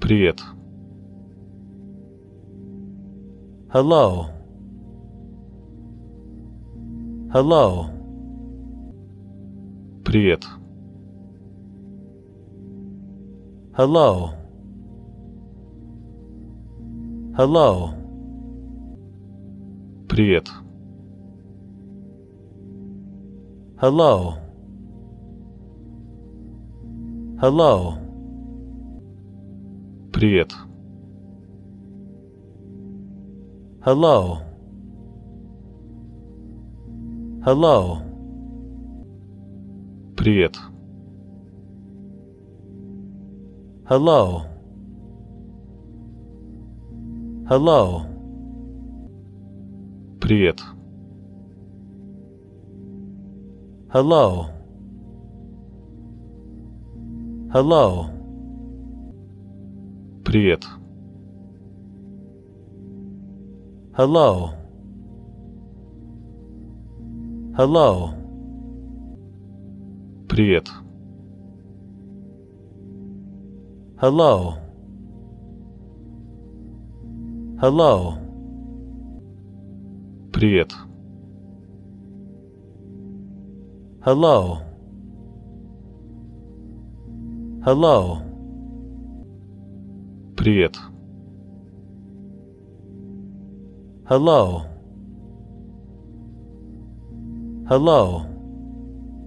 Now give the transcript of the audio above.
Привет. Hello. Hello. Привет. Hello. Hello. Привет. Hello. Hello. Привет. Hello. Hello. Привет. Hello. Hello. Привет. Hello. Hello. Привет. Hello. Hello. Привет. Hello. Hello. Привет. Hello. Hello. Привет. Hello. Hello.